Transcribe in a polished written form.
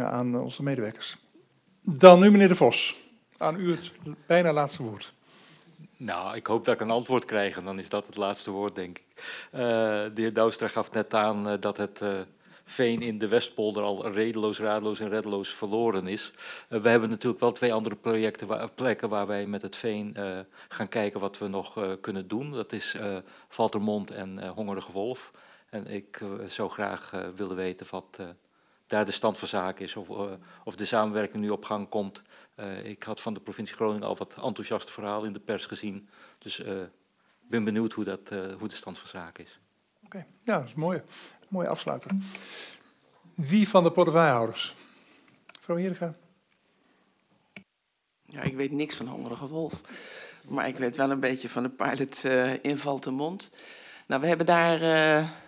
brengen aan onze medewerkers. Dan nu meneer De Vos. Aan u het bijna laatste woord. Nou, ik hoop dat ik een antwoord krijg en dan is dat het laatste woord, denk ik. De heer Douwstra gaf net aan dat het veen in de Westpolder al redeloos, radeloos en reddeloos verloren is. We hebben natuurlijk wel 2 andere plekken waar wij met het veen gaan kijken wat we nog kunnen doen. Dat is Valtermond en Hongerige Wolf. En ik zou graag willen weten wat daar de stand van zaken is, of de samenwerking nu op gang komt. Ik had van de provincie Groningen al wat enthousiaste verhaal in de pers gezien. Dus ik ben benieuwd hoe de stand van zaken is. Oké, ja, dat is mooi. Mooie afsluiter. Wie van de portefeuillehouders? Mevrouw Heerga. Ja, ik weet niks van Hongerige Wolf. Maar ik weet wel een beetje van de pilot in Valtermond. Nou, we hebben daar